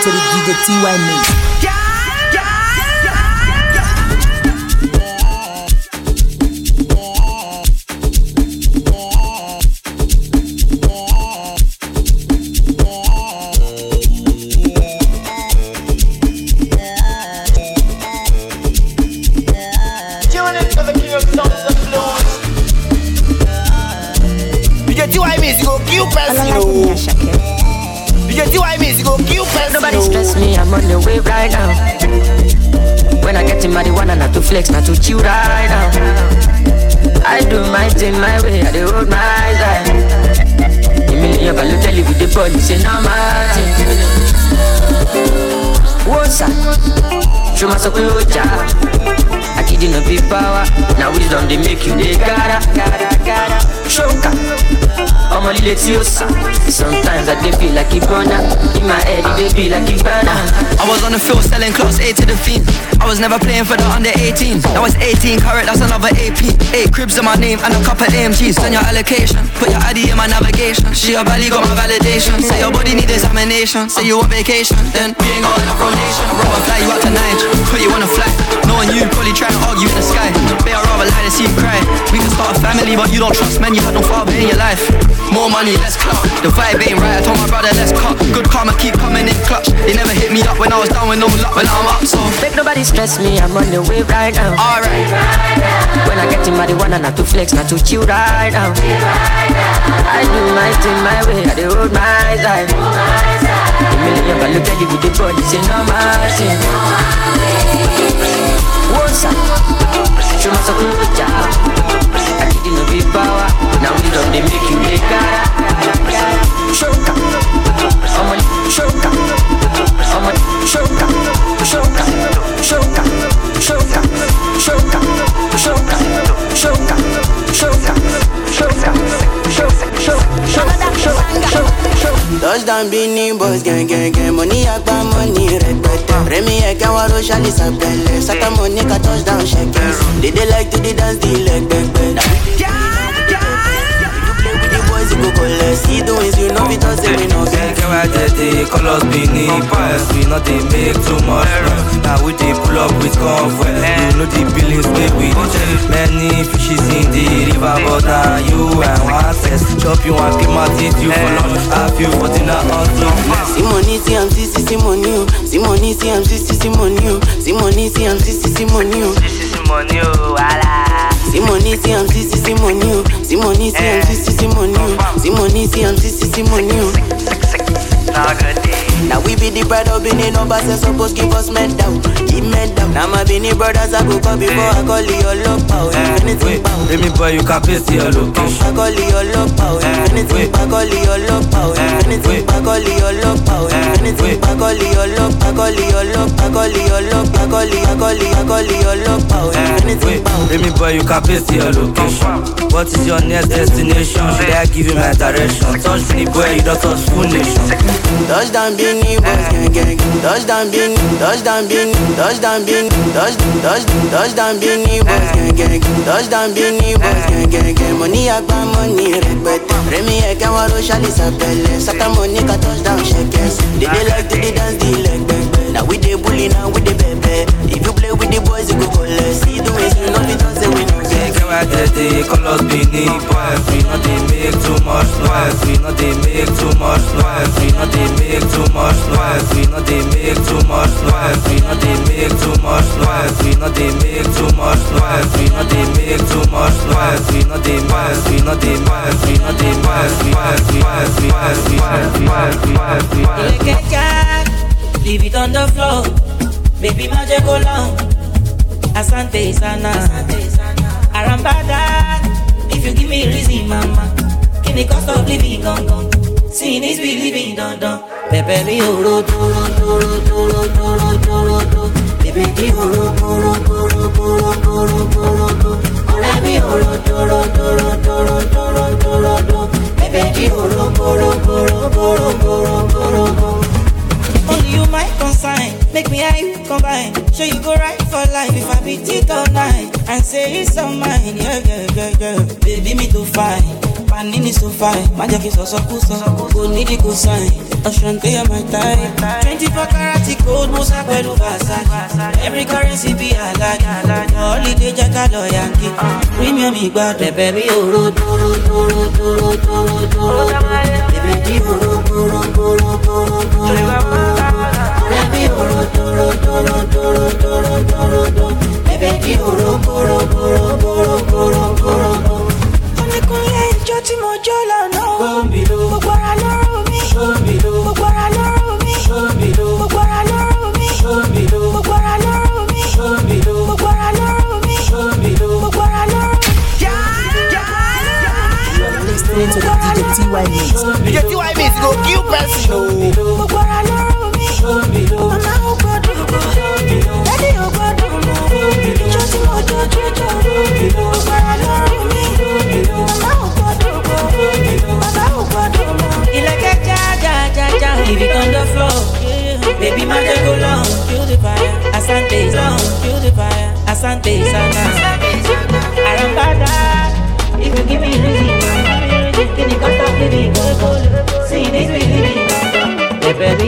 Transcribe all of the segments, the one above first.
to the DJ TY Mix. Nobody stress me, I'm on the wave right now. When I get in marijuana, not to flex, not to chill right now. I do my thing my way, I do hold my side. A million can tell you with the body, say no my thing. What's up? Show myself a job. I kid no big power. Now wisdom they make you they gotta. Shoka. I'm a little tiosa. Sometimes I feel like a burner. In my head it feel like a burner. I was on the field selling class A to the fiend. I was never playing for the under 18. That was 18 carat, that's another AP. 8 cribs in my name and a couple AMGs. Send your allocation, put your ID in my navigation. She your valley got my validation. Say your body need examination. Say you on vacation, then we ain't got enough rotation. I'd rather fly you out to Niger, put you on a flight. Knowing you probably trying to argue in the sky. But I'd rather lie than see you cry. We can start a family but you don't trust men. You had no father in your life. More money, less clout. The vibe ain't right, I told my brother let's cut. Good karma keep coming in clutch. They never hit me up when I was down with no luck. When I'm up, so make nobody stress me, I'm on the wave right now. Alright. When I get in marijuana, not to flex, not to chill right now. I do my thing my way, I do hold my side. A million can look at you with the body, say no mercy. What's up? Show myself a job. I kid no big power. Now we don't they make you they gotta. Shoka. I'm a shoka. I'm a shoka. Shoka. Shoka. Shoka. Shoka. Shoka. Shoka. Shoka. Shoka. Touchdown Beanie Boys, gang, gang, gang. Money agba, money repete. Remy Eka waro shali sapele. Saka money ka touchdown shakers. They like to the dance, the leg, back, back. You go collect, see the ways you know it all say we no get. Get right there, the colors beneath us. We not they make too much noise. Now we they pull up with comfort. You know the billings way we do. Many fishes in the river, but now you and one test. Chop you and keep my teeth you for lunch. I feel for dinner on See money, see I'm see money. See money, see I'm see money. See money, see I'm see money. See money, voila. See money, see I'm see money. See money, see I'm see money. See money, see I'm see money. Now we be the pride of Benin, no boss supposed give us medal. Give medal. Now my Benin brothers I go call before I call your love power. Anything power. Let me boy, you can paste your location. I call your love power. Anything I call your love power. Anything I call your love power. Anything I call your love. I call your love. I call your love. I call your love power. Anything power. Let me boy, you can paste your location. What is your next destination? Should I give you my direction? Touch me boy, you don't touch full nation. Touchdown Beanie Boys, gang, gang. Touchdown Beanie, touchdown Beanie, touchdown Beanie, touchdown Beanie Boys, gang, gang. Touchdown Beanie Boys, gang, gang, gang. Money agba, money repete. Remy Eka waro shali sapele. Saka money ka touchdown shakers. They like to the dance, the leg, back, back. Now we dey bully, now we dey bebe. If you play with the boys, you go collect. See the ways you know it don't say we no get. Get right there, the colors beneath us. We not they make too much noise. We not they make too much noise. We not they make too much noise. We not they make too much noise. We not they make too much noise. We not they make too much noise. We not they make too much noise. We not they noise. We not they noise. We not they noise. Leave it on the floor, baby magic go long. Asante sana, Arambada. If you give me reason, mama, can the cost of living gone gone? Seeing is believing, don't. Pepe mi oro, baby mi oro, ore mi oro, baby mi oro. Only you might consign, make me and you combine. Sure you go right for life if I beat it all night and say it's all mine, yeah. Baby me to find. Nini so fine, magic is also cool, go need it go sign. Ashante my time. 24 karat gold, Musa Pelu Versace. Every currency be a like. Holiday Jackalo Yankee. Premium Igba, baby, Oro, Doro, Doro, Doro, Doro, Doro. Baby, Oro, Doro, Doro, Doro, Doro. Baby, Oro, Doro, Doro, Doro, Doro, Doro, Doro. Baby, Oro, Doro, Doro, Doro, Doro, Doro. Oníkunlé ìjọ tí mo jó lọ́nà. Gbogbo ara lọ́rùn mi. Gbogbo ara lọ́rùn mi. Gbogbo ara lọ́rùn mi. Gbogbo ara lọ́rùn mi. Gbogbo ara lọ́rùn mi. Gbogbo ara lọ́rùn mi. You are listening to the DJ TY Mix. DJ TY Mix go kill person. Gbogbo ara lọ́rùn mi. Mama ò gbọ́dọ̀ mọ̀. Daddy ò gbọ́dọ̀ mọ̀. Ìjọ tí mo jó jíjọ. Gbogbo ara lọ́rùn mi. Mama ò gbọ́dọ̀ mọ̀. Baba ò gbọ́dọ̀ mọ̀. Ilẹ̀kẹ̀ já. If it on the floor, baby, my go long, kill the fire. Asante is long, kill the fire. Asante is sana. Arambada, if you give me reason, can you cut off the big goal? See this really, baby,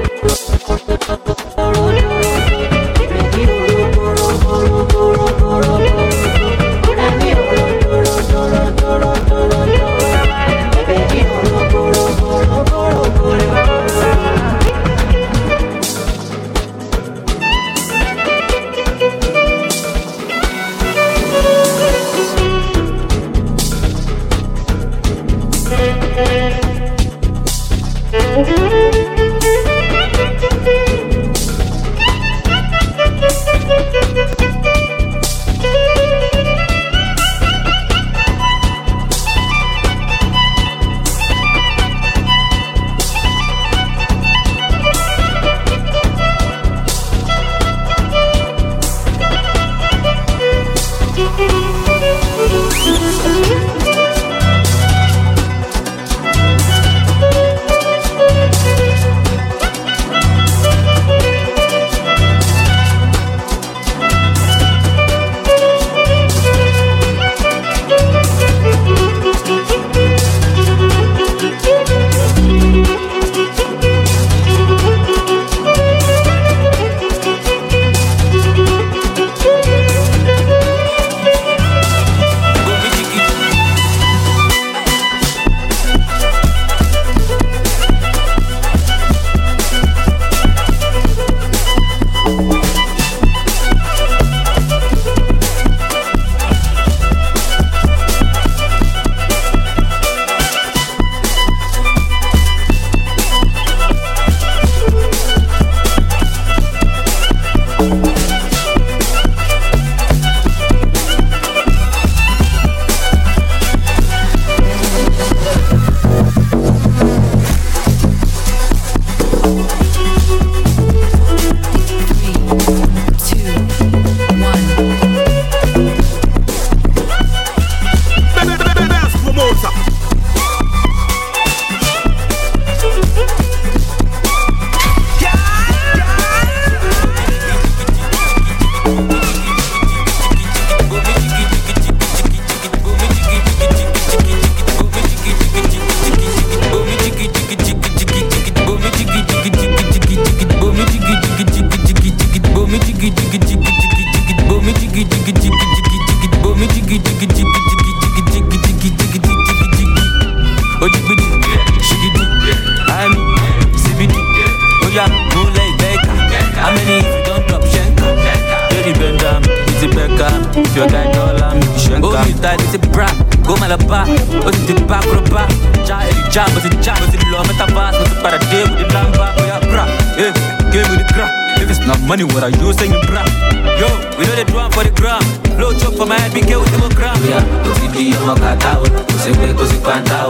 money, what are you saying, bruh? Yo, we know the drum for the gram. Blow chop for my head, big girl with the gram. Yeah, don't see the young catao. Say we go see pantao.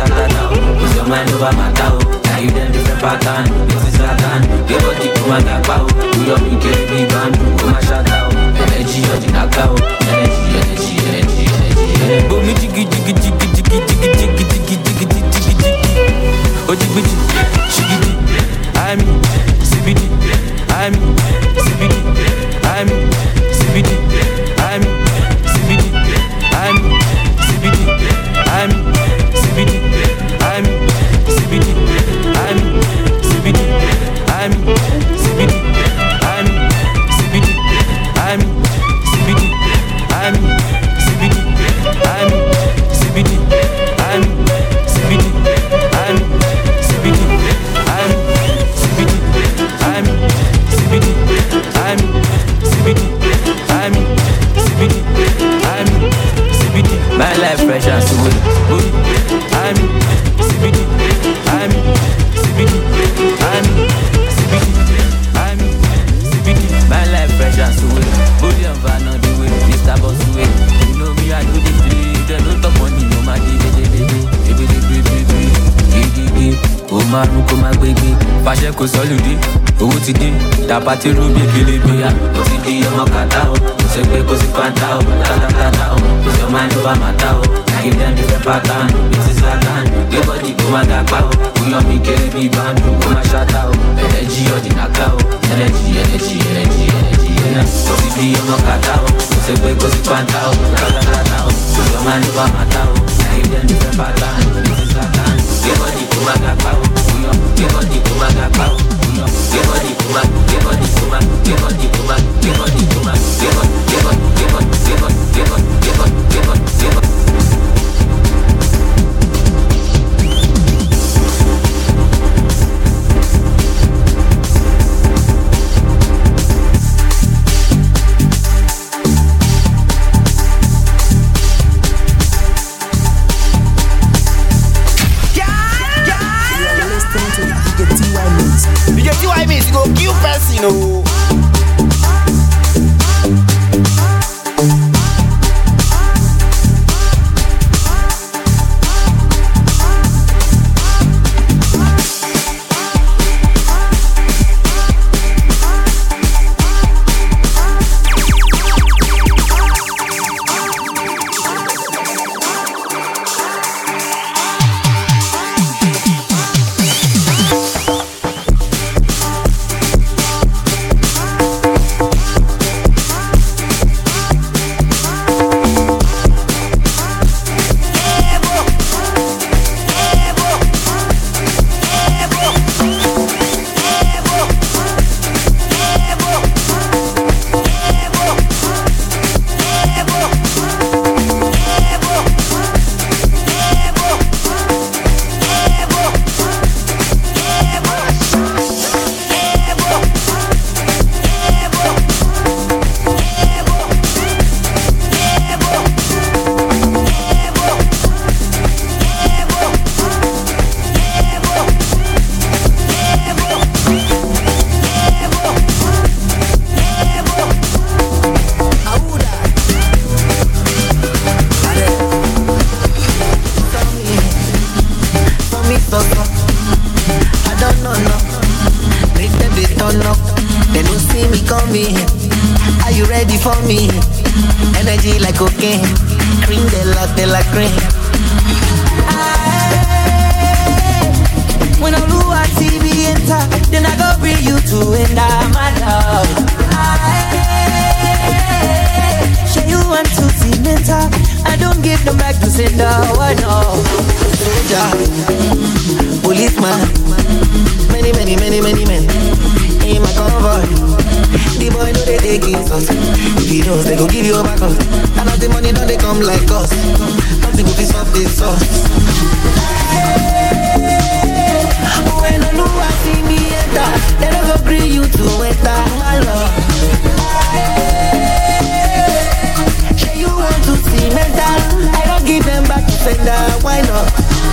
Use your mind over my tao. Now you them different pattern. This is Satan. Give a dick to my gapao. Do your big baby band. Go my shout out. Energy, energy, knockout. Energy. Boom, jiggy. Oh, jiggy, shiggy. I'm CBD. I'm CBD. I'm CBD. I'm CBD. My life fresh as away. I'm CBD. I'm CBD. I'm CBD. I'm CBD. My life fresh as away. Body and van on the way. Mr. Boss away. You know me, I do the free. They don't talk money, no my Ó máa rún kó máa gbégbé, fàṣẹ kò sọ́lùdí, owó ti dé, dàpá ti rú bí kélébé. Ó ti di ọmọ kàtá o, kò ṣe pé kò sí pátá o, tátátátá o, kò sí ọmọ ẹni bá màtá o. Give them different pattern, it is Satan. Gbé bọ́dì kó máa dàgbà o, kó yọ mí kéré bí báńdù, kó máa ṣáta o. Ẹlẹ́jì ọ̀dì nàká o, ẹlẹ́jì. Ó ti di ọmọ kàtá o, kò ṣe pé kò sí pátá o, tátátátá o, kò sí ọmọ ẹni bá màtá o. Give them different pattern, it is Satan. Gbé bọ́dì kó máa dàgbà o. Give body to my gapao. Give body to my, give body to my, give body to my, give body to my, give body, give body, give body, give body, give body, give body, give body, give body. You know. Energy like cocaine, cream de la cream. When I look at TV enter, then I go bring you to end my love. Show you want to see mental. I don't give them back to sender. Why no? Soldier, policeman, many men in my convoy. The boy know they take his us. If he knows they go give you a back up. And all the money don't they come like us. Nothing go piss off this sauce. When I know I see me enter, they don't go bring you to enter my love. Say you want to see mental, I don't give them back to sender. Why not?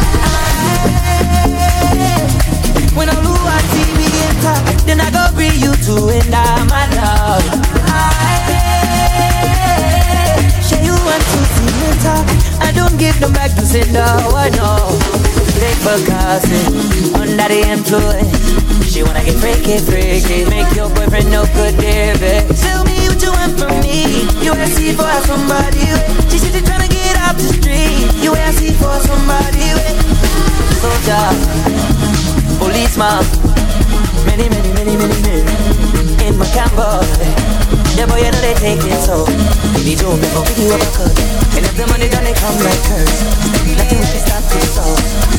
When I look at TV enter, then I go bring you to enter my love. Say you want to see mental, I don't give them back to sender. Why no? They forgot it, under the influence. She wanna get freaky, make your boyfriend no good, David. Tell me what you want from me. You ask for somebody. She said you're tryna get off the street. You ask for somebody. Soldier, policeman, many men in my camera. The boy, you know they take it so. If you don't, they gon' pick you up a cut. And if the money done, they come like curse. Nothing will stop this song.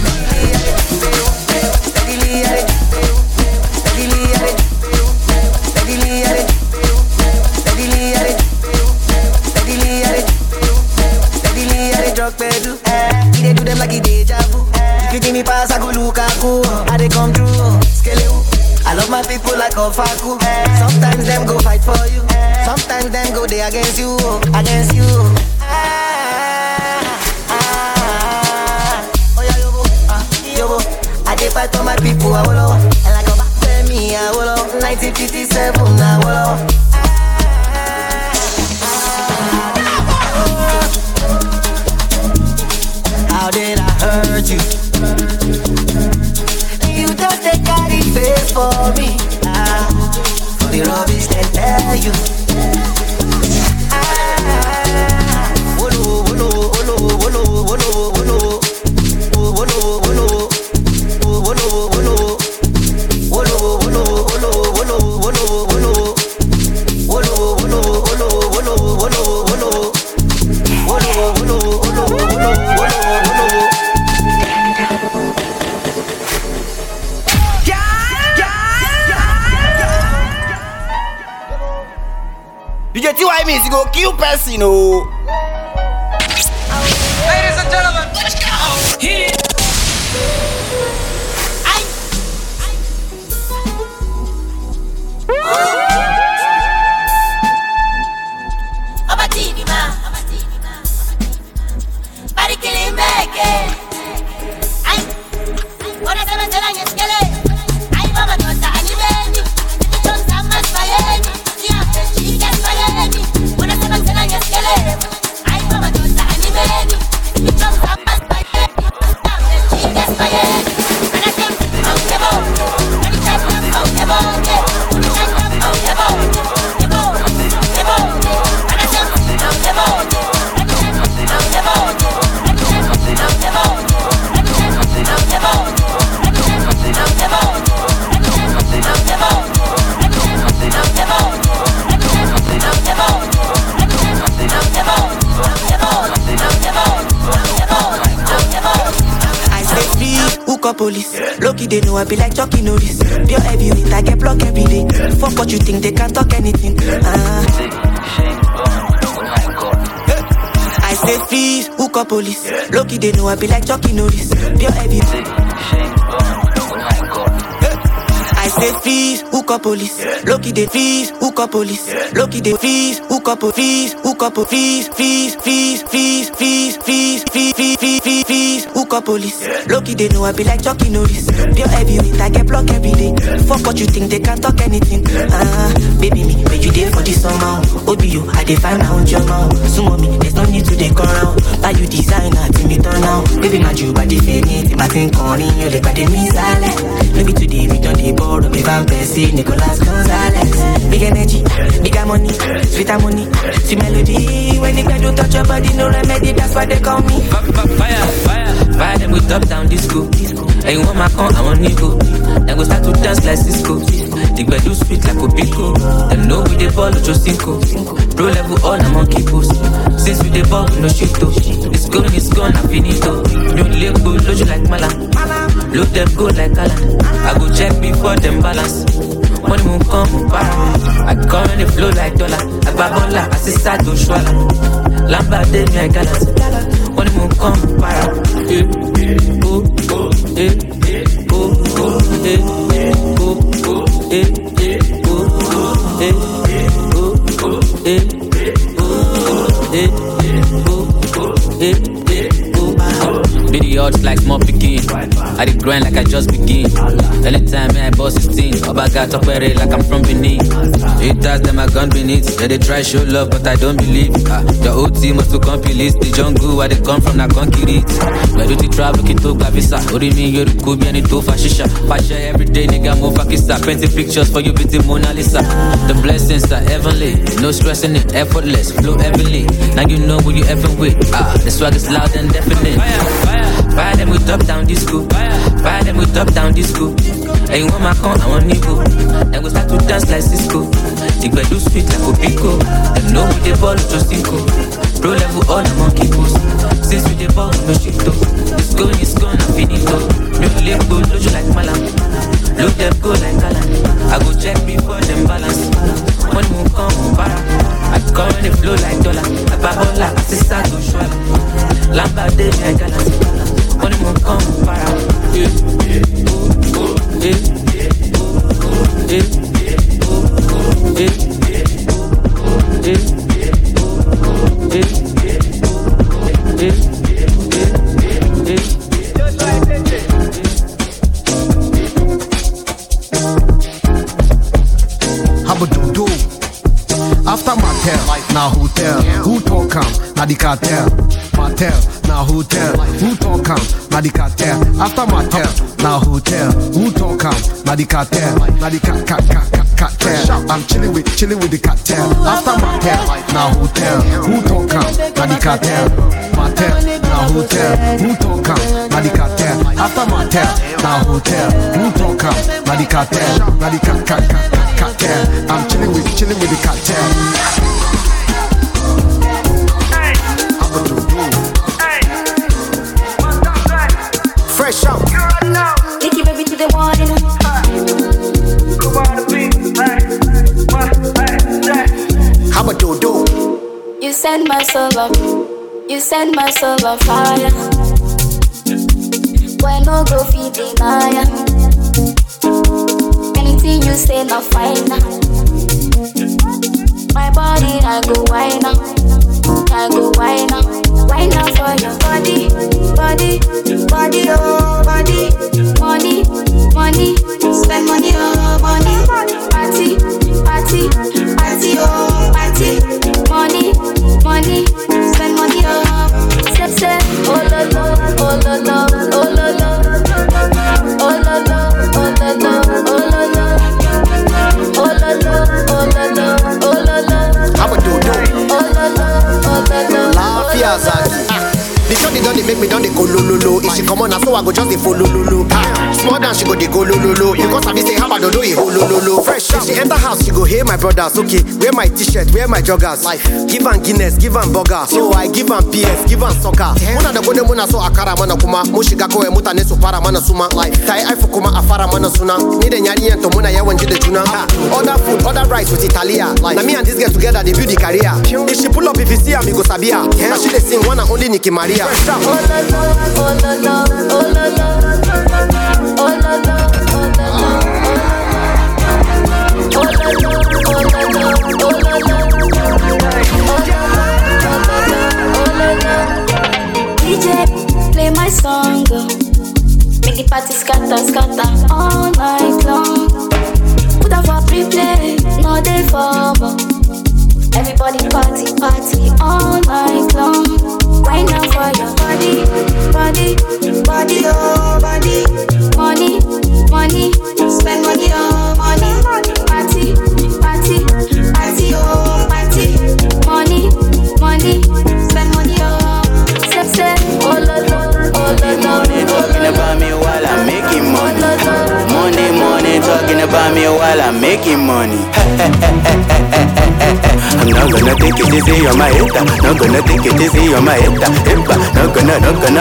Steadily at it, steadily at it, steadily at it, steadily at it, steadily at it, steadily at it. Drug pedal, he do them like he deja vu. If you give me pass, I go look at cool. I they come through, scale. I love my people like a faku. Sometimes them go fight for you. Sometimes them go they against you, against you. And like a back me, I will 1957, I will. How did I hurt you? You just take carry face for me. For the rubbish they tell you. DJ T.Y. means you go kill person, oh. Ladies and gentlemen, let's go. Hit it. Police, Loki they know I be like Chucky Norris. Pure heavy with I get block every day. Fuck what you think, they can't talk anything. I say freeze, hook up police. Loki they know I be like Chucky Norris. Pure heavy. I say freeze, hook up police. Loki they freeze, hook up police. Loki they freeze, hook up freeze, hook up freeze, freeze, freeze, freeze, freeze, freeze, freeze, freeze, freeze, freeze, hook up police. Loki they know I be like Chucky Norris. Pure heavy with I get block every day. Fuck what you think, they can't talk anything. Baby me, make you there for this summer. OBU, I define my own drama. Sumo me, there's no need to take around. Buy you designer, till me turn now. Baby my Jew, but the fake my thing calling you, they got the missile. Maybe today we don't dey borrow. Be Van Persie, Nicolas Gonzalez. Big energy, bigger money, sweeter money, sweet melody. When the do touch your body, no remedy, that's why they call me. Fire them with top down disco. And you want my con, I want Nico. Then go start to dance like Cisco. The bed do sweet like Opico. Them know we dey ball with your cinco. Pro level all I'm on keepos. Since we dey ball with no shito. It's gone, I'm finito. Don't live good, load you like Mala. Load them go like Alan. I go check before them balance. Money won't come, para. I come in the flow like dollar. I babola, I see side to swallow. Lamba de me, I galas. Money won't come, para. Be the odds like small begin. I did grind like I just begin. Anytime I boss 16, Oba got up like I'm from Benin. It does them I gun beneath. Yeah, they try show love, but I don't believe. The old team must to complete the jungle where they come from, na concrete. Where do they travel, Kito Gavisa? Ori me, you could be any two fascisha. Fascia every day, nigga, move Pakistan. Painting pictures for you, beauty Mona Lisa. The blessings are heavenly. No stressing it, effortless, flow heavily. Now you know who you effing with. The swag is loud and definite. Fire them with top down disco. Fire them with top down disco. And you want my con, I want Nico. Then we start to dance like Cisco. The bed do sweet like Opico. Them know we dey ball with your cinco. Pro level all I'm on keepos. Since we dey ball with no shito. It's gone, I'm finito. New live go, load you like Malam. Load them go like Alan. I go check before them balance. Money won't come, para. I come in the flow like dollar. I babola, I see start to swallow. Lamba de me, I galas. Money won't come, para. na the cartel. Martel, na hotel. Who talk am? Na the cartel. After Martel, na hotel. Who talk am? Na the cartel. Na the cartel. I'm chilling with the cartel. After Martel, na hotel. Who talk am? Na the cartel. Martel, na hotel. Who talk am? Na the cartel. After Martel, na hotel. Who talk am? Na the cartel. Na the cartel. I'm chilling with the cartel. Fresh out. Take you baby to the water. How about do? You send my soul up. You send my soul on fire. When no go feed deny. Anything you say not fine. My body I go wine now. I go wine now. Wine now for your body, body, body, oh body. Money, money, spend money, oh money. Party, party, party, oh party. Money, money, spend money, oh. Say, oh la la, oh la la, oh la la, oh la la, oh la la, oh la la, oh la la, oh la la, oh la la. How about do? Oh la la, oh la la. Lafia Zaki. The shorty done they make me done they go lo lo lo. If she come on, so I go just they follow lo lo. Small down she go they go lo lo lo. Because I be say how about do it ho lo lo lo. Fresh out. She enter house she go hey my brothers. Okay, wear my t-shirt, wear my joggers. Life. Give am Guinness, give am burger. So I give am PS, give am soccer. Muna da gode muna so akara mana kuma. Mushiga ko e mutane su para mana suma. Life. Tai ai kuma afara mana suna. Ni da nyari ento muna yawan ji da juna. Order food, order rice with Italia. Like. Now me and this girl together they build the career. If she pull up if you see her me go sabia. Now she dey sing one and only Nicki Maria. Oh la la, oh la la, oh la la, oh la la, oh la la, oh la la, oh la la, oh la la. DJ, play my song, make the party scatter, scatter all night long. Put up for replay, no day for. Everybody party, party all night long. Right now for your body, body, body, oh body. Money, money, spend money, oh money. Party, party, party, oh party. Money, money, spend money, oh. Say, oh la la, oh la la. Money talking about me while I'm making money. Money, money talking about me while I'm making money. I'm not gonna take it easy on my head. Not gonna take it easy on my head. Not gonna.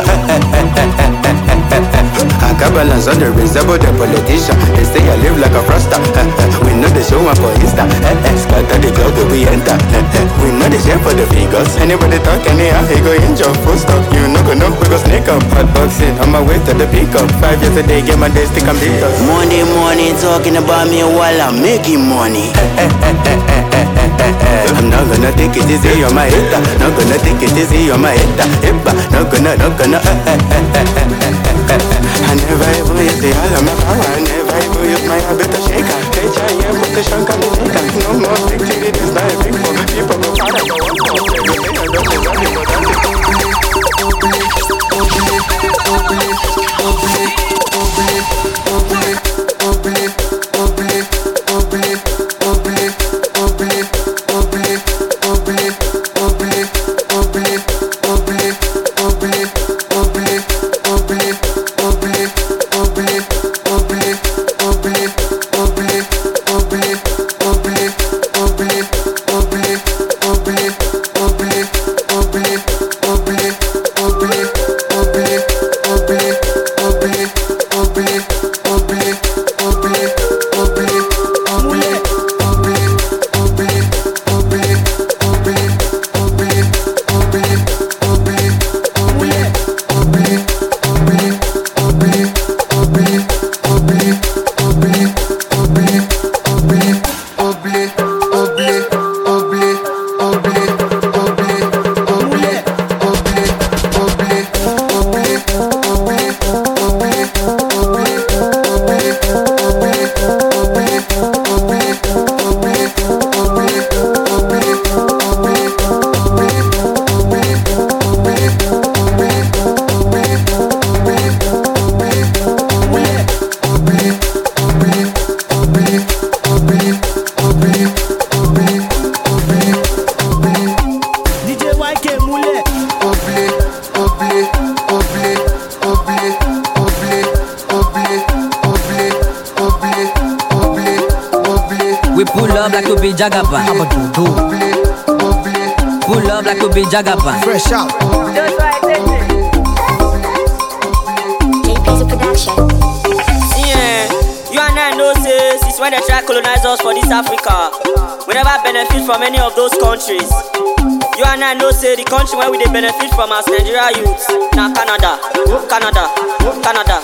I got balance on the reservoir, the politician. They say I live like a froster. We know the show up for Insta. Scatter the club that we enter. We know the share for the figures. Anybody talk anyhow, he go injure full stop. You no gonna we go sneak up. Hot boxing on my way to the pickup. 5 years a day, get my day stick, I'm big up. Money, money talking about me while I'm making money. I'm not gonna take it easy on my head. Not gonna take it easy on my head. Not gonna. I never ever use the all of my power. I never ever use my habit to shake. H.I.M. with the shank and the taker. No more stick to it, it's not a big one. People go hard, I go Jagaban. Pull up like we be Jagaban. Fresh out. JP's a production. Yeah, you and I know say since when they try to colonize us for this Africa, we never benefit from any of those countries. You and I know say the country where we they benefit from as Nigeria youths. Now Canada. Nah, Canada.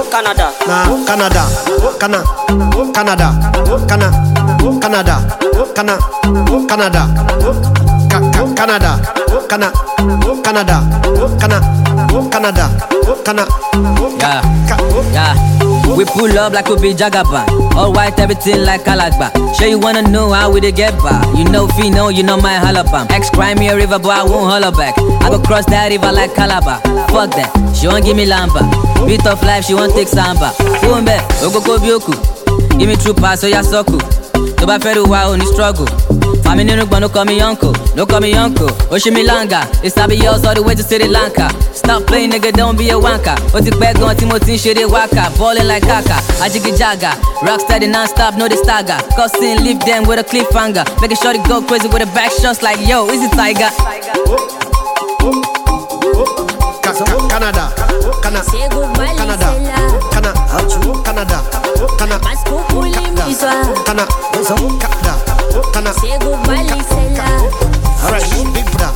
Yeah. We pull up like we be Jagaban. All white, everything like Kalagba. Sure you wanna know how we they get by. You know Fino, you know my halabam. Ex-crime me a river, but I won't holler back. I go cross that river like Calabar. Fuck that, she won't give me lamba. Beat of life, she won't take samba. Boombe, Ogo Bioku. Give me true pass, so ya soku. Toba Feru wa only struggle. Family no call me uncle, no call me uncle. Oshimilanga, it's Sabi yours all the way to Sri Lanka. Stop playing, nigga, don't be a wanker. What's it back on Timothy, shit, waka. Ballin' like Kaka, Ajiki Jaga. Rocksteady non-stop, no the stagger. Cousin, leave them with a cliffhanger. Making sure they go crazy with the back shots like, yo, is it Tiger? Canada. Say goodbye, Canada. Say goodbye, Fresh big brother.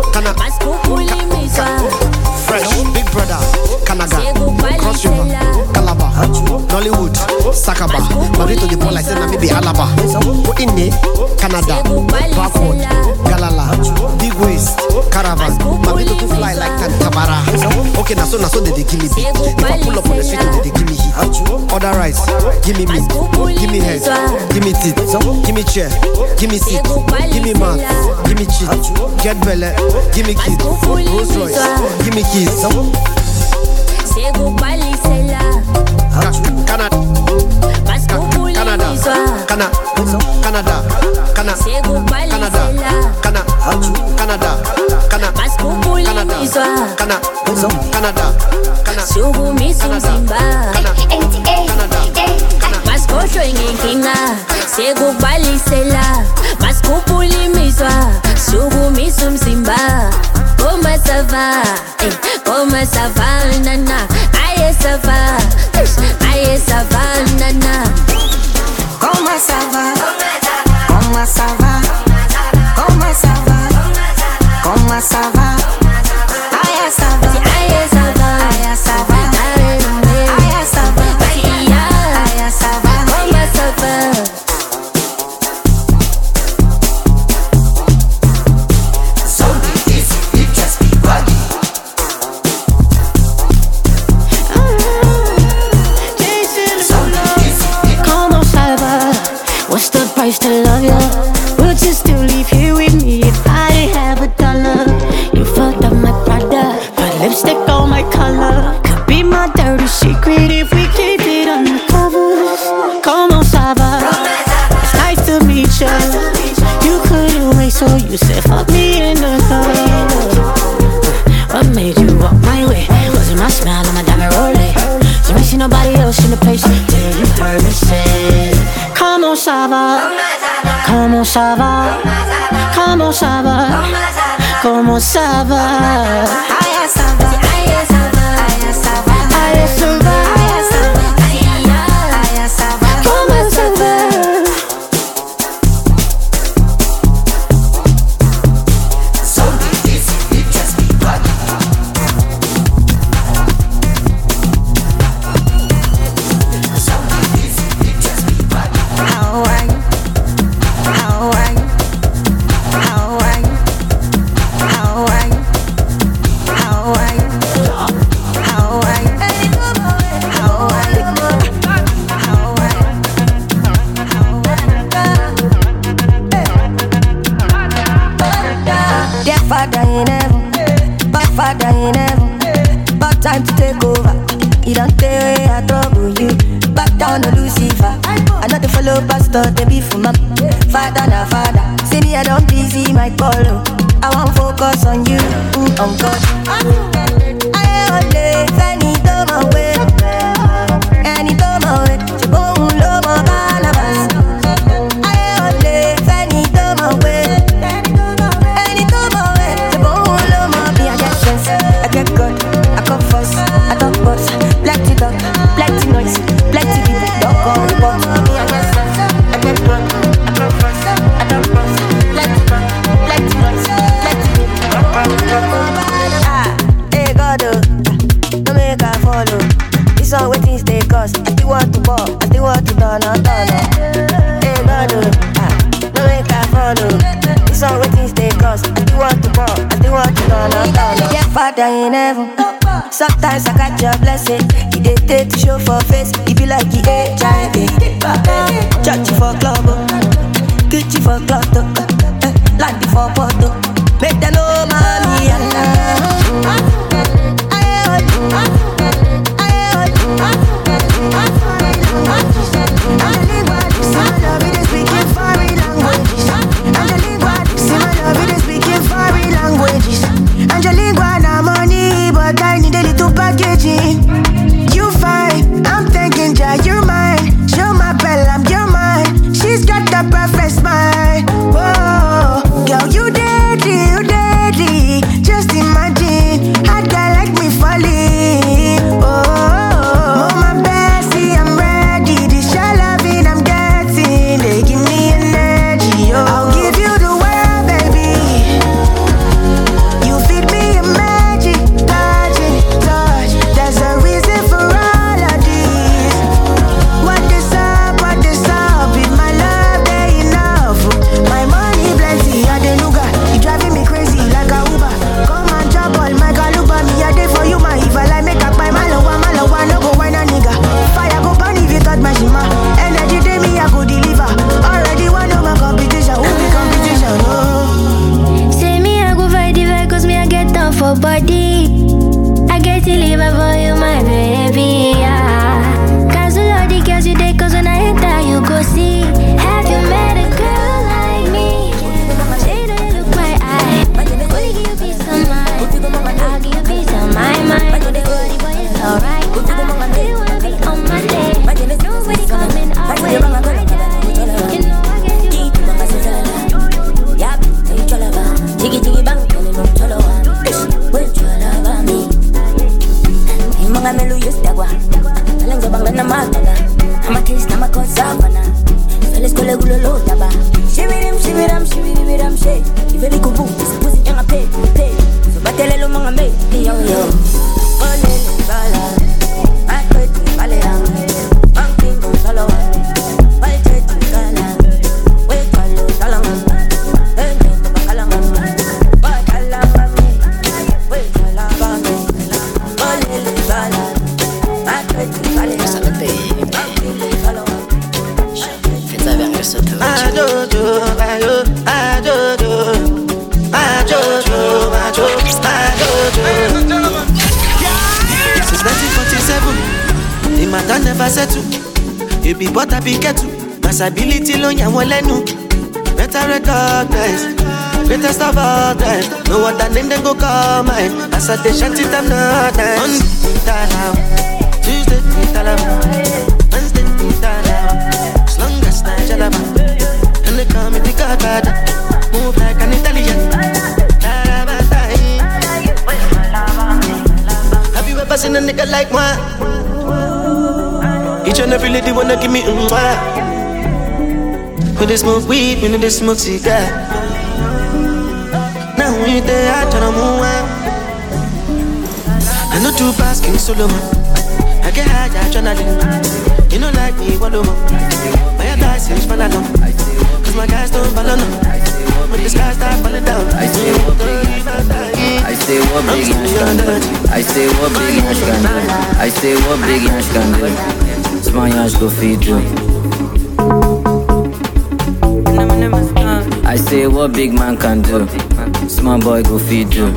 Fresh big brother. Canada. Cross River. Calabar. Nollywood. Sakaba. Married to the boy like say na me be Alaba. Put in there. Canada. Backward. Galala. Big waist. Caravan. Married to fly like Tantabara. Okay, na so they give me beat. If I pull up on the street, they give me heat. Order rice. Give me meat. Give me head. Give me teeth. Give me chair. Give me seat. Give me mat. Give me cheat. Get belly. Give me kids. Rolls Royce. Give me keys. Say goodbye, Lisela. Canada. Say goodbye, Lisela. Sugu misum simba. Masko showing kinga. Say goodbye, Lisela. Masko puli miswa. Sugu misum simba. Comment ça va? Comment ça va, nana? Aïe, ça va. Aïe, ça va, nana. Comment ça va? Comment ça va? Comment ça va? Comment ça va? Aïe, ça va. Aïe, ça va. Aïe, ça va. Aïe, ça va. Aïe, ça va. Comment ça va? What's the price to love you? Would you still leave here with me if I didn't have $1? You fucked up my Prada, put lipstick on my color. Could be my dirty secret if we keep it undercover. Comment ça va? It's nice to meet you. You couldn't wait, so you said fuck me in the club. What made you walk my way? Was it my smile or my diamond rolling? You ain't see nobody else in the place till you heard me say. Comment ça va? Comment ça va? Comment ça va? Comment ça va? Aïe, ça va. Aïe, ça va. Aïe, ça va. Aïe, ça va. Aïe, ça va. Comment ça va? Time to take over. You don't tell me I trouble you. Back down to Lucifer. I know the follow pastor, they be for my father, na father. See me, I don't busy my call. I won't focus on you, on God. I only any time away. Any time away. You won't love my balance. I only any Father in heaven. Sometimes I catch your blessing. He dey take to show for face. He be like the HIV. Church for club, kitchen for cloth, land for photo. Make them know mommy and Angelingua na money, but I need a little packaging. You fine, I'm thinking that you're mine. Show my bell, I'm your mine. She's got the perfect smile. Whoa, girl, you deadly. Just imagine, hot guy like me falling. Oh, my bestie, I'm ready. This your loving I'm getting, they give me energy. Oh, I'll give you the world, baby. You feed me a magic, touch. There's a reason for all of this. What is up? If my love they enough, my money plenty. I dey nuga, you driving me crazy like a Uber. Come and drop all my galuba, me a day for you, my if I like make up my malawa, no go wine a nigga. Fire go burn if you touch my shima. Energy day me I go deliver. Already one of my competition, who be competition? Oh. Say me I go fight the fight, cause me I get down for body. I get to live for you, my baby, yeah. Cause a lot of the girls you take, cause when I enter you go see. Have you met a girl like me? Say that you look my eye. Will you give you peace of mind? I'll give you peace of my mind. Body boy, it's alright. I really wanna be on my day. Nobody coming our way. You know I get you. Jiggy jiggy bang, no cholo. When cholo me, mga melu yes dagwa. Alang sa bang na mataga. Ama kiss na makosavana. Felis ko legulo taba. Shibirim she. Iveli kubu, pusi yang ape. So batele lo mga me, yo. Ole bala. Akoi bale yang. Bangking ko solo. Balte kala. We kalo salang. Since 1947, the matter never settle. You be but I be get to. Possibility lo ya lenu. Better recognize, greatest of all time. No other name then go call mine. As I dey shanty them not nice. On Tuesday, Wednesday, as long as I jalaba. And they call me the Godfather. Move like an Italian. Have you ever seen a nigga like mine? Each and every lady wanna give me when they smoke weed, when they smoke cigar. Now we there, I try to move on. I know two fast, King Solomon. I get high, I adrenaline. You know like me, what do you want? My eyes say, follow them. Cause my guys don't follow them. When the sky start falling down, I say what big Yash can do. I say what big Yash can do. Small Yash go feed you. I say what big man can do. Small boy go feed you.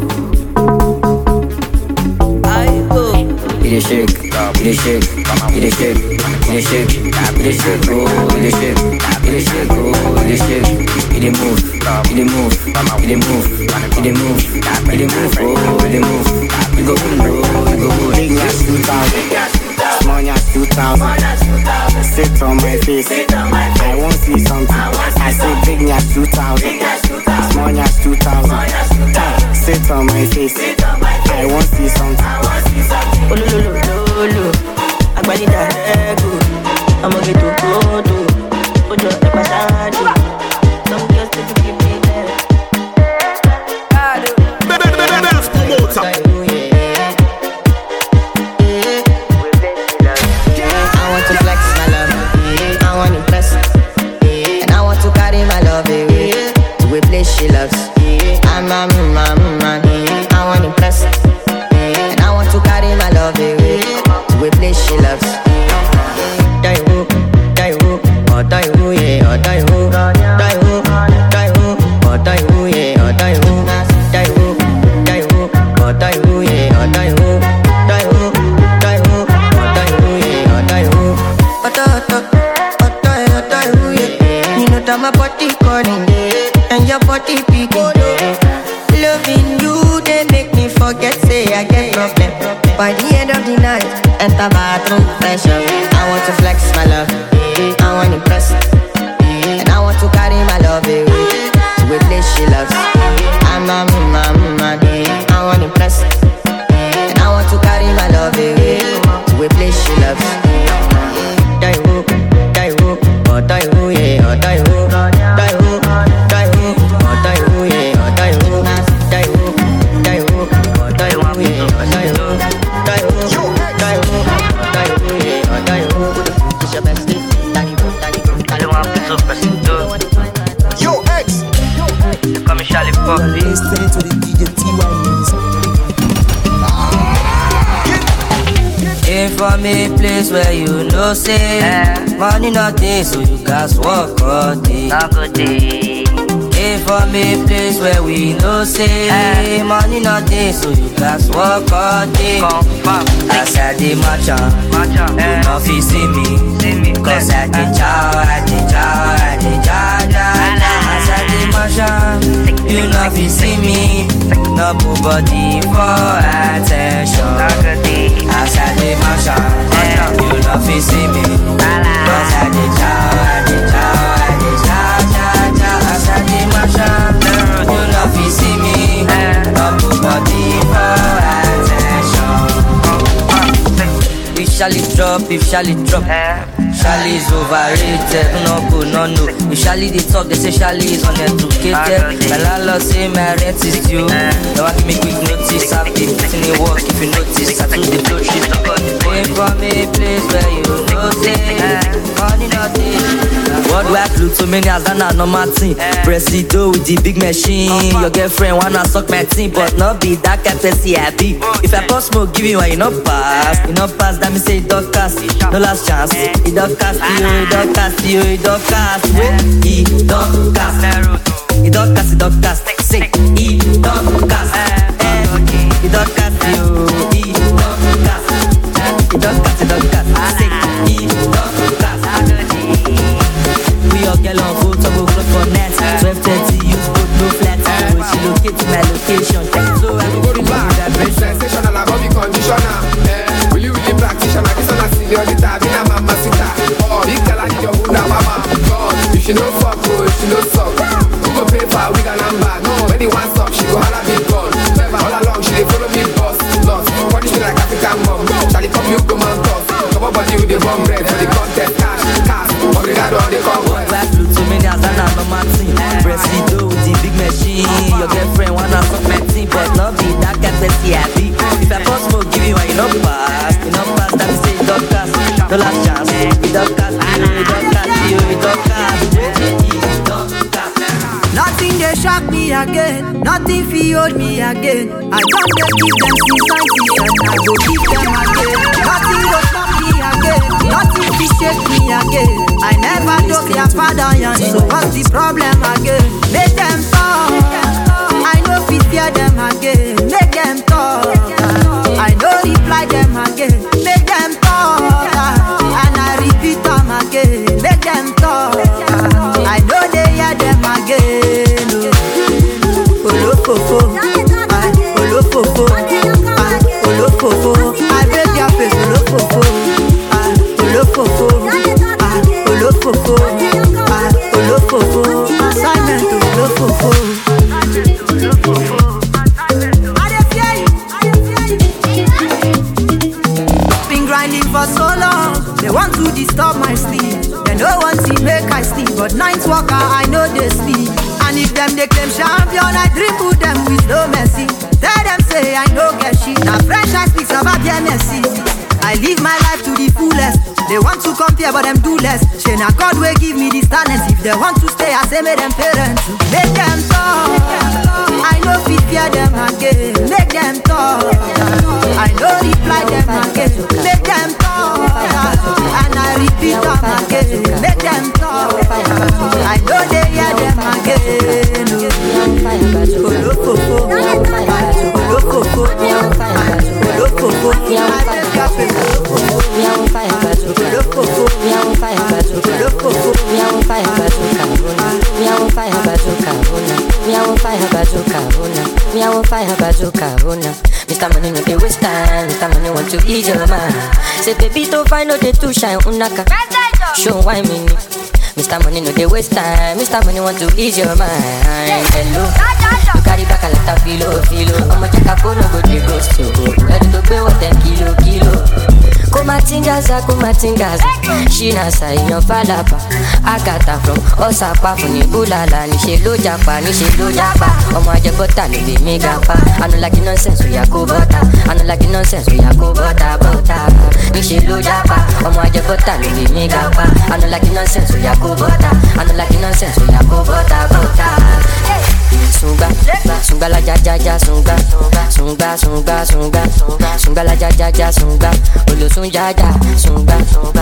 It is shake, it is shake, it is shake, it is shake, it is shake, oh, it is shake, it is shake, oh, it is shake, it is move, it is move, it is move, it is move, it is move, oh, it is move. You go boom, bro, you go boom. Big Yash 2000, small Yash 2000. Sit on my face, I won't see something. I say big Yash 2000, small Yash 2000. Sit on my face, I won't see something. Ololololo, agbani darego, I'ma get to go. Ojo e pasado, some girls to give me that. I want to flex my love, I want to impress, and I want to carry my love away to a place she loves. I'm a man, I want to impress. say I get problem. By the end of the night, enter bathroom fresh up. I want to flex my love, I want to impress, and I want to carry my love away to a place she loves. I'm a man, I want to impress, and I want to carry my love away to a place she loves. Die who, oh die who, yeah, oh die who, die who, oh die who, yeah, oh die who, die who, oh die who, yeah, oh die who, die who, die who, yeah, oh die who. It's your bestie, daddy boo. Yo, X. Come and Charlie Pop. Listening to the DJ TY music. Came from a place where you know say money nothing, so you guys work all day. Came from a place where we know say money nothing, so you guys work all day. As I dey matcha, you no fit see me, cause I dey chow. As I dey matcha, you no fit see me, no put body for attention. As I dey matcha, you no fit see me, cause I dey chow. As I dey matcha, you no fit see me, no put body for attention. If Shally drop, Shally is overrated. No go, no. If Shally dey talk, they say Shally is uneducated. My landlord say my rent is due. Now I give me quick notice. I've been putting in work. If you notice, I do the flow shit. Came from a place where you know say money nothing. What do I flew to many as that not normal thing? Presido with the big machine. Your girlfriend wanna suck my team, but not be that kind of pussy I be. If I post smoke, give you one, you not pass. That me say it don't cast, no last chance. It don't cast you, it don't cast you, it don't cast. Wait, it don't cast. It don't cast, it don't cast. Say, it don't cast. It don't cast you, it don't cast. It don't cast, it don't cast. Say, it don't cast. We all get on foot, so we'll look for net. 12:30, use both no flat. When she locate to my location, so I go to that break. Sensational, I be conditioner. Really practitioner, this one a señorita, be a mamacita. Oh, big girl and your Buddha mama. God, if she no fuck, oh, if she no suck, who go pay for a wig and number? No, when he wants up, she go holla big gun. Never all along, she dey follow me boss. Lost, body she like African mom. Charlie come you go man tough. Come on, body with the bomb bread for the contest. Cash, obrigado on the conquest. I flew to many as an normal thing. Presido with the big machine. Your girlfriend wanna suck my team, but not be that kind of pussy I be. If I post smoke, give you one, you not pass. You not pass, that me say it don't cast. No last chance. It don't cast you, it don't cast you, it don't cast. Nothing they shock me again, nothing fi hold me again. I don't dey give them scientists and I go give them again. Nothing go stop me again, nothing fi shake me again. I never took their father and so what's the problem again? Make them talk, I know fi fear them again. Make them talk, I know reply them again. Make them talk, and I repeat them again. Make them talk, I know they hear them again. Olofofo, olofofo, olofofo. I break your face, olofofo, olofofo, olofofo, olofofo. Assignment olofofo. Been grinding for so long, they want to disturb my sleep. They no want to make I sleep, but night walker I know they sleep. And if them they claim champion, I dribble them with no mercy. Tell them say I no get shit. Now fresh I speaks about their mercy. I live my life to the fullest. They want to compare but them do less. Say na God will give me this talent. If they want to stay, I say make them parents. Make them talk, I know fi fear them again. Make them talk, I know reply them again. Make them talk, and I repeat them again. Make them talk, I know they hear them again. Olofofo, olofofo, olofofo. I make your face olofofo. We are on fire, olofofo. We are on fire, olofofo. We are on fire, we are on fire, we are on fire, Me I won't fire bazooka, oh no. Mr. Money no dey waste time. Mr. Money want to ease your mind. Say baby to find out they too shine unaka. Show why me. Mr. Money no dey waste time. Mr. Money want to ease your mind. Hello. You carry back a lot of filo. I'ma check a phone no go dey ghost you. Ready to pay what 10 kilo. Kumatingaza. She na say yon falapa. Agata from Osapa from Bulala. Nishe lo japa. Omo aje bota no be me gapa. I no like the nonsense we ya go bota. Nishe lo japa. Omo aje bota no be me gapa. I no like the nonsense we ya go bota. Sunga la ja sunga. Sunga la ja sunga. Olo sunga sunga.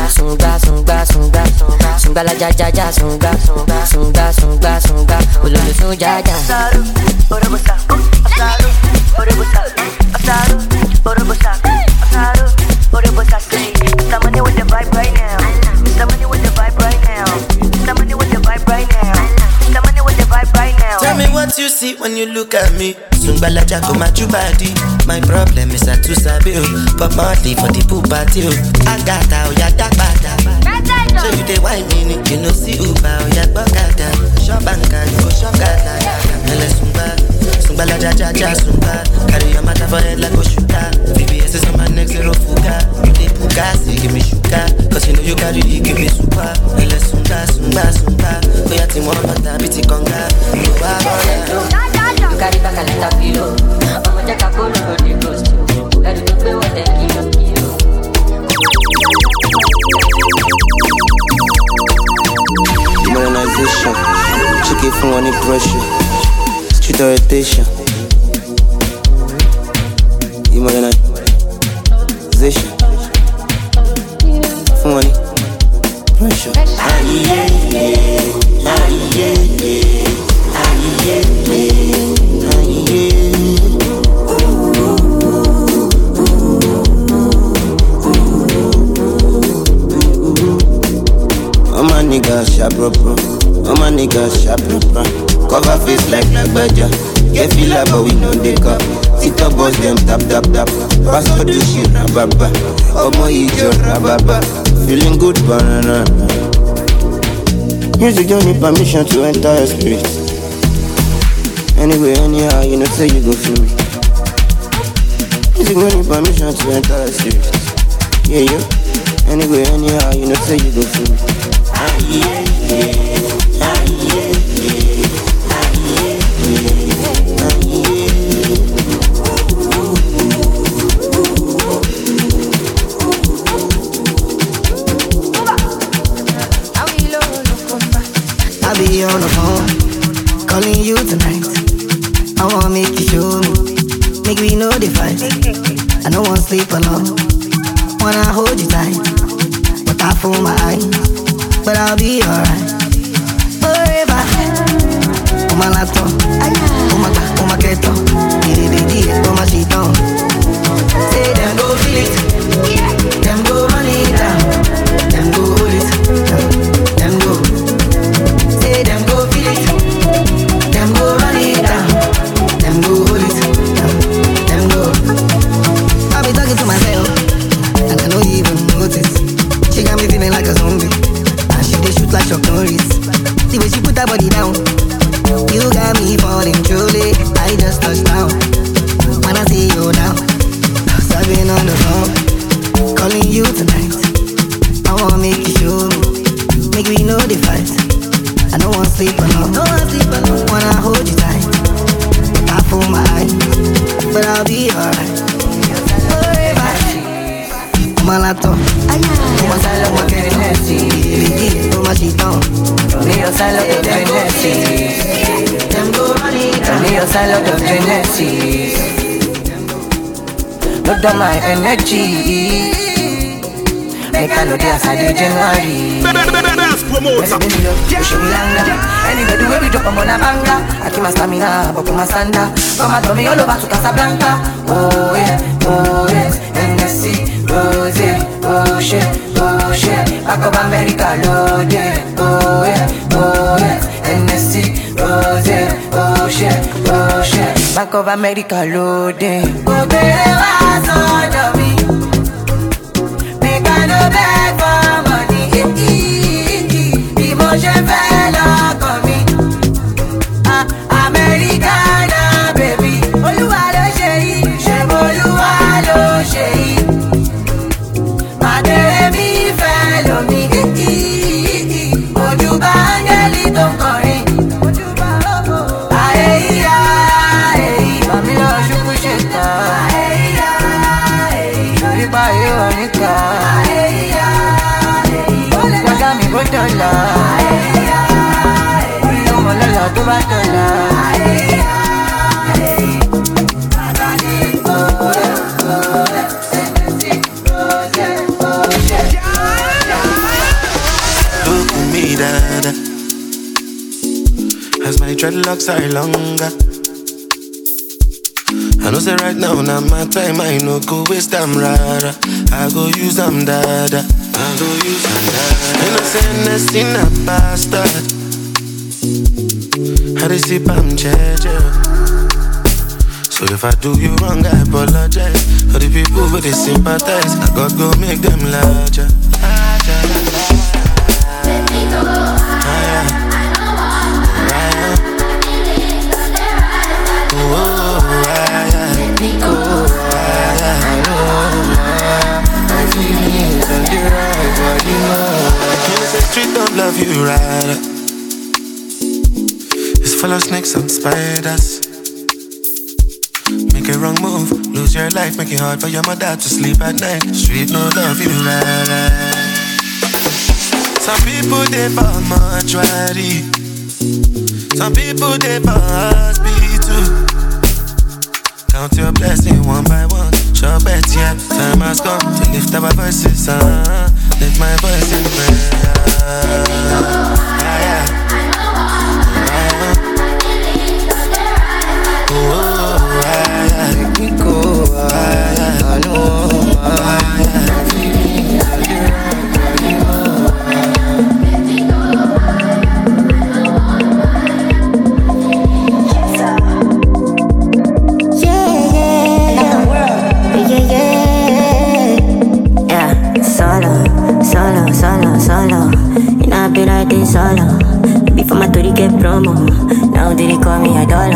Sunga la ja sunga. Olo sunga. Somebody with the vibe right now. Somebody with the vibe right now. Somebody with the vibe right now. Somebody with the vibe right now. Tell me what you see when you look at me. Sungbala jako machubadi. My problem is I too sabi. Pop Marley for the pool party. Agata oya dakbada. So you dey wine me, you know see Uber oya gbokada. Shop banka, you go shop gada. Ele Sungbala ja sunga. Carry your matter for head like Oshuka. VBS is on my neck zero fuga. You dey puka, say give me sugar. Cause you know you carry it, give me super. Ele sunga. Oya ti mo mata biti konga. You You carry back a lot of filo. I'ma check a phone no go dey ghost you. Ready to pay what 10 kilo. Modernization, chicken from any pressure, street orientation. Modernization, from any pressure. All my niggas sharp proper. Cover face like Baja. Get feel like but we know they come. TikTok boss them tap. Pastor do shit rababa. Omo ijo rababa. Feeling good banana. Music don't need permission to enter your spirit. Anyway, anyhow, you know say you go feel me. Music don't need permission to enter your spirit. Yeah. Anyway, anyhow, you know say you go feel me. I'll be on the phone, calling you tonight. I wanna make you show me, make we know the fight. I don't wanna sleep alone, wanna hold you tight, but I fool my eyes. But I'll be alright. Forever. Oh my laptop. Oh my keto. Oh my shit on. Say them go feel it. Them go run it down. Them go hold it. Them go. Say them go feel it. Them go run it down. Them go hold it. Them go. I'll be talking to myself, and I don't even notice. She got me feeling like a zombie. They shoot like Chuck Norris. See when she put her body down. You got me falling truly. I just touched down. When I see you now, so I've been on the phone, calling you tonight. I wanna make you show me, make we know the fight. I don't wanna sleep alone. Wanna hold you tight. I fool my eyes, but I'll be alright. Forever. My laptop. My side of my Kennedy. My shit on. Me your side of Genesis. Them go running. Me your side of Genesis. Look down my energy. Make I know the outside of January. Anybody where we drop I'm on a banga. I keep my stamina, but put my standa. Come and throw me all over to Casablanca. Oh yes, NSC, Rose, oh shit, back up America loaded. Oh yes, NSC, Rose, oh shit, back Bank of America loading. Go baby, what's on me? Make I no beg for money. Emotion fell on me. Americana, baby. Olúwa ló ṣe yìí, ṣe Olúwa ló ṣe yìí. Màdèrè mi fẹ́ lómi. Ojúbà áńgẹ́lì tó ń kọrin. Àyèyíyá, èyí. Màmí lọ ṣubú ṣe kà. Àyèyíyá, èyí. Torí báyìí wà níkà. Àyèyíyá, èyí. Olùgbàgbà mi bó dọ̀là. Àyèyíyá, èyí. Ọmọ lọ́la tó bá dọ̀là. As my dreadlocks are longer, I know say right now my time, I no go waste them rara. I go use them dada. I go use them dada. Innocent in a bastard. I dey sip am jeje. So if I do you wrong, I apologize. For the people who they sympathize, I gotta go make them larger. Street don't love you right. It's full of snakes and spiders. Make a wrong move, lose your life, make it hard for your mother to sleep at night. Street no love you right. Some people they for mortuary. Some people they for hospital. Count your blessing one by one. Sure bet, yeah, time has come to lift our voices, lift my voice in prayer. Solo, before my tory get promo. Now they call me a dollar.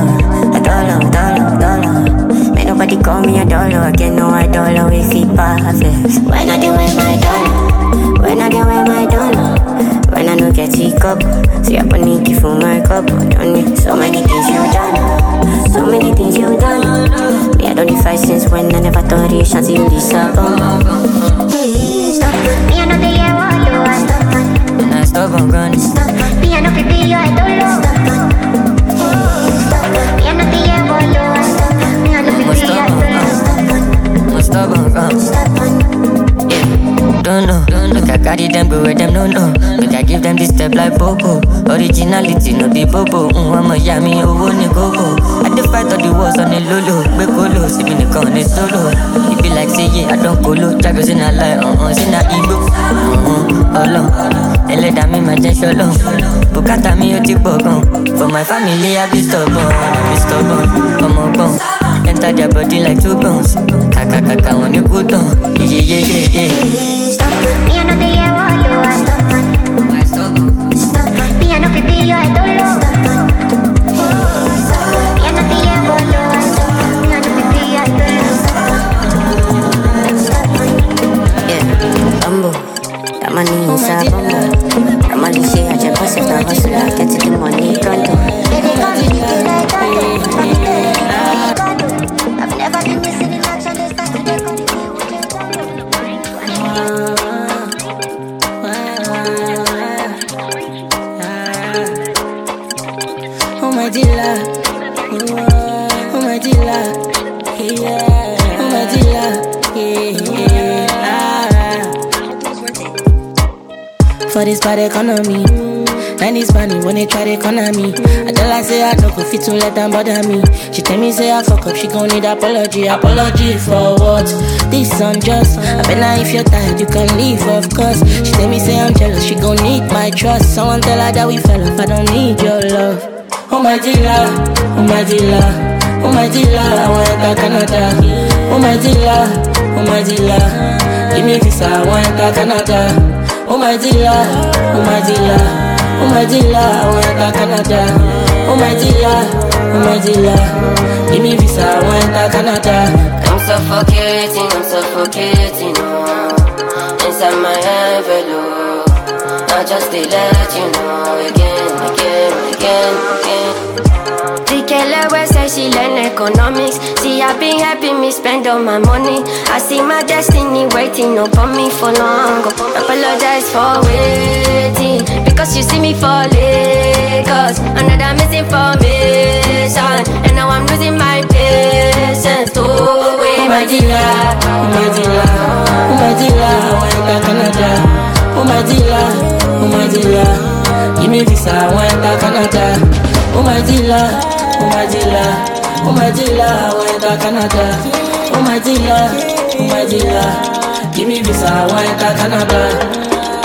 Man, nobody call me a dollar. I get no $1 we keep perfect. When I do with my dollar, when I do with my dollar, when I don't get tea cup, see up a Nikki for my cup. Don't need so many things you done, so many things you done. Me I don't fight since when I never thought you should see this up. Stop, me I know the year what you are. Stop, I'm gonna stop. Me I know the year I don't know. Stop, me I know the year what you are. Me I know the year I don't know. Stop, I'm gonna stop. Yeah, don't know. Look, I carry them, go where them no know. Look, I give them this step like Bobo. Originality no be Bobo. I'm a yummy, oh, ni go. I dey fight all the wars on the lolo. Be colo, see me the con solo. It be like say yeah, I don't colo. Jaggers in a lie, sin a ego. Olo. Eleda mi ma jẹ sọlọ, bùkátà mi ó ti pọ̀ gan. For my family I be stubborn, ọmọ gbọ́n. Enter their body like 2 bones. Kàkàkàkà wọn ní kú tán. Yeah. Stop, me I know the year what you are. Stop, me I know the year I don't know. Me I know the year what you are. Me I know the year I don't know. Yeah, bumbo, that money is a bumbo. I'm only say I just pass it down, hustle, I get to the money pronto. I've never been missing in action, they start to take on me. Oh my dealer, oh my dealer, yeah, oh my dealer, yeah. For this bad economy, and this money when they try to corner me. I tell her say I don't go fit to let them bother me. She tell me say I fuck up, she gon' need apology. Apology for what? This unjust. I bet now if you're tired you can leave, of course. She tell me say I'm jealous, she gon' need my trust. Someone tell her that we fell off, I don't need your love. Oh my dealer, oh my dealer, oh my dealer, I want enter Canada. Oh my dealer, give me visa, I want enter Canada. Oh my dealer, oh my dealer, oh my dealer, I want enter Canada. Oh my dealer, give me visa, I want enter Canada. I'm suffocating, oh, inside my envelope. I just to let you know again. Dikele we say she learn economics. See, I been helping me spend all my money. I see my destiny waiting upon me for long. Apologize for waiting, because you see me for Lagos. Another misinformation, and now I'm losing my patience. Oh, wait, my dealer, oh my dealer, oh my dealer, I want enter Canada. Oh my dealer, give me visa, I want enter Canada. Oh my dealer, oh my dealer, oh my dealer, I want enter Canada. Oh my dealer, give me visa, I want enter Canada.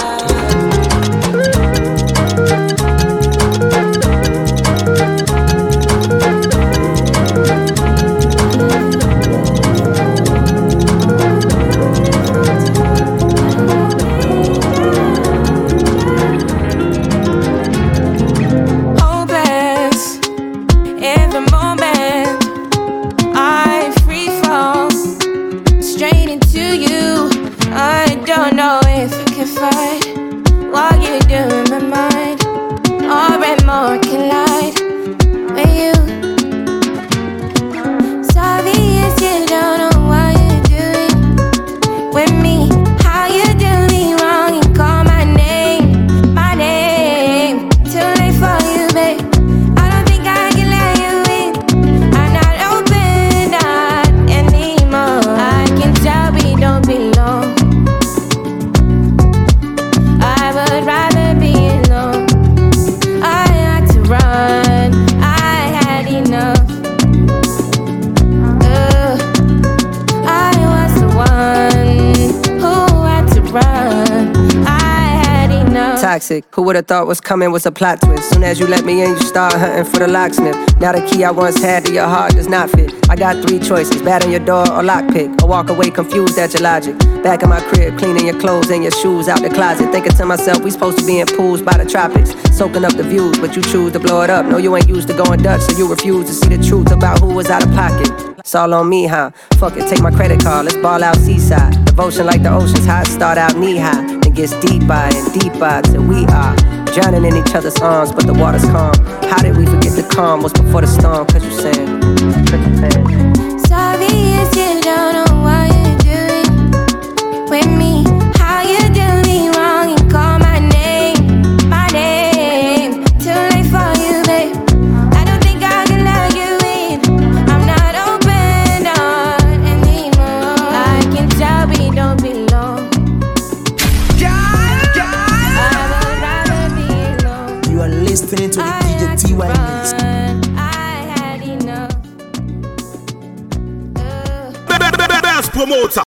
Who would've thought what's coming was a plot twist? Soon as you let me in, you start hunting for the locksmith. Now the key I once had to your heart does not fit. I got 3 choices, batten your door or lockpick, or walk away confused at your logic. Back in my crib, cleaning your clothes and your shoes out the closet, thinking to myself, we supposed to be in pools by the tropics, soaking up the views, but you choose to blow it up. No, you ain't used to going Dutch, so you refuse to see the truth about who was out of pocket. It's all on me, huh? Fuck it, take my credit card, let's ball out seaside. Devotion like the ocean's hot, start out knee high, then gets deeper and deeper till we are drowning in each other's arms, but the water's calm. How did we forget the calm was before the storm? Cause you said, sorry if you don't know what you're doing with me. How you do me wrong and call my name, too late for you, babe. I don't think I can let you in. I'm not open on anymore. I can tell we don't belong. You are listening to the DJ TY mix. Best promoter,